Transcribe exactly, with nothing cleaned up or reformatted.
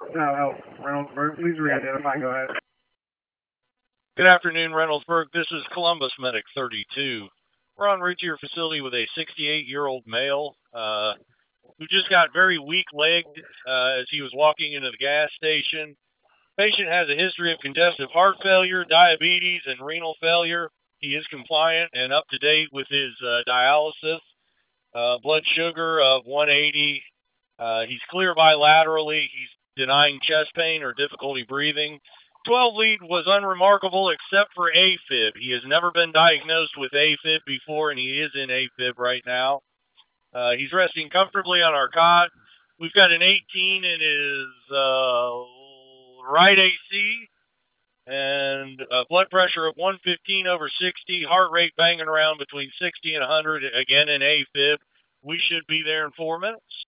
No, no, Reynoldsburg. Please re-identify. Go ahead. Good afternoon, Reynoldsburg. This is Columbus Medic thirty-two. We're en route to your facility with a sixty-eight-year-old male uh, who just got very weak-legged uh, as he was walking into the gas station. Patient has a history of congestive heart failure, diabetes, and renal failure. He is compliant and up to date with his uh, dialysis. Uh, blood sugar of one eighty. Uh, he's clear bilaterally. He's denying chest pain or difficulty breathing. twelve lead was unremarkable except for AFib. He has never been diagnosed with AFib before, and he is in AFib right now. Uh, he's resting comfortably on our cot. We've got an eighteen in his uh, right A C and a blood pressure of one fifteen over sixty, heart rate banging around between sixty and one hundred, again in AFib. We should be there in four minutes.